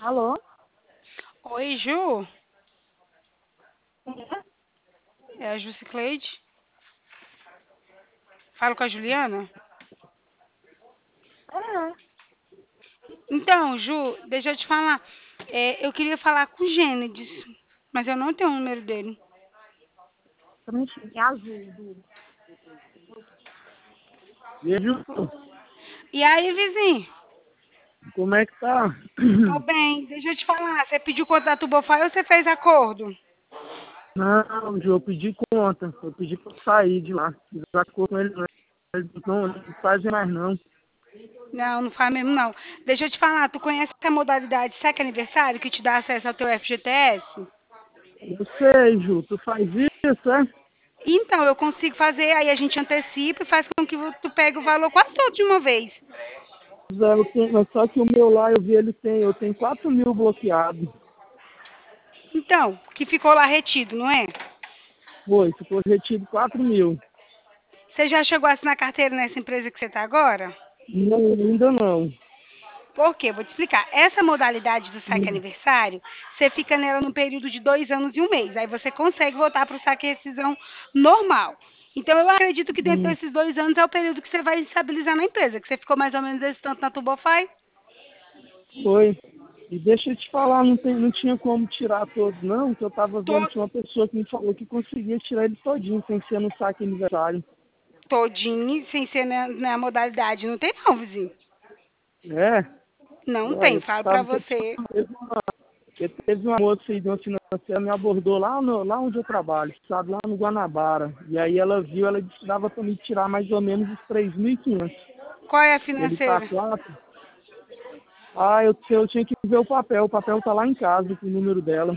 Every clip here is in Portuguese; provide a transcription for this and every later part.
Alô? Oi, Ju. É? É a Jucicleide. Falo com a Juliana? É. Então, Ju, deixa eu te falar. Eu queria falar com o Gênesis, mas eu não tenho o número dele. Também cheguei azul. E aí, Ju, E aí, vizinho? como é que tá? Tô bem. Deixa eu te falar. Você pediu conta da Tubofy ou você fez acordo? Não, Ju, eu pedi conta. Eu pedi pra sair de lá. Fiz acordo com ele, não. Ele não faz mais não. Não, não faz mesmo, não. Deixa eu te falar. Tu conhece a modalidade Saque Aniversário que te dá acesso ao teu FGTS? Eu sei, Ju, tu faz isso, é? Então, eu consigo fazer. Aí a gente antecipa e faz com que tu pegue o valor quase todo de uma vez. Zé, mas só que o meu lá, eu vi eu tenho 4.000 bloqueado. Então, que ficou lá retido, não é? Foi, ficou retido 4.000. Você já chegou a assinar carteira nessa empresa que você está agora? Não, ainda não. Por quê? Vou te explicar. Essa modalidade do saque aniversário, você fica nela no período de 2 anos e um mês. Aí você consegue voltar para o saque rescisão normal. Então, eu acredito que dentro Hum, desses 2 anos é o período que você vai estabilizar na empresa, que você ficou mais ou menos esse tanto na Tubofy. Foi. E deixa eu te falar, não tinha como tirar todos, não, que eu tava vendo, tinha uma pessoa que me falou que conseguia tirar ele todinho, sem ser no saque aniversário. Todinho, sem ser na modalidade. Não tem não, vizinho. É? Não Olha, tem, eu falo para precisava que você. teve uma moça aí de uma financeira me abordou lá onde eu trabalho, sabe, lá no Guanabara. E aí ela viu, ela disse que dava para me tirar mais ou menos os 3.500. Qual é a Ele tá financeira? 4. Eu tinha que ver o papel tá lá em casa, com o número dela.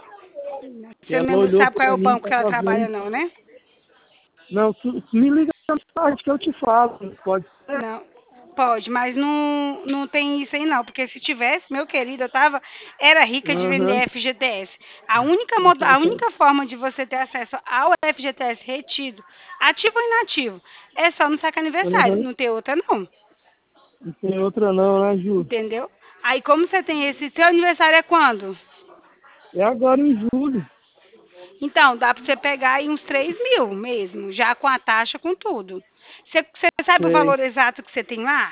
E Você ela não olhou sabe qual é para o mim, banco que ela tava trabalha vendo. não, né? Não, me liga mais tarde que eu te falo, pode ser? Não, pode, mas não tem isso aí não, porque se tivesse, meu querido, era rica de Aham. vender FGTS. A única forma de você ter acesso ao FGTS retido, ativo ou inativo, é só no saque aniversário, Aham. não tem outra não, Não tem outra não, né, Ju? entendeu? Aí como você tem esse, seu aniversário é quando? É agora em julho. Então, dá para você pegar aí uns 3.000 mesmo, já com a taxa, com tudo. Você sabe o Sei. valor exato que você tem lá?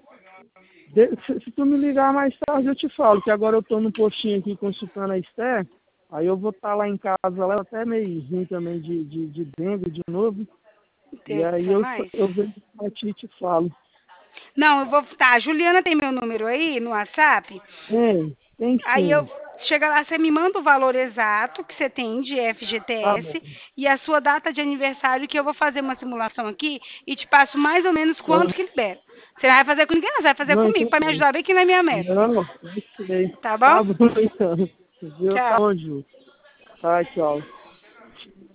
Se tu me ligar mais tarde, eu te falo, que agora eu tô no postinho aqui consultando a Esther, aí eu vou estar lá em casa, ela até meio ruim também de dengue de novo, e Deus do aí céu, mais. eu venho pra ti e te falo. Não, eu vou. Tá, a Juliana tem meu número aí no WhatsApp. Tem Aí eu. sim. Chega lá, você me manda o valor exato que você tem de Tá bom. FGTS e a sua data de aniversário, que eu vou fazer uma simulação aqui e te passo mais ou menos quanto Ah, que libera. Você não vai fazer com ninguém, não, você vai fazer não, comigo, então para me tá. ajudar bem que não é minha meta. Não, eu sei. Tá bom? Tá bom então. Viu? Tá Tchau. bom, Ju. Tá, tchau.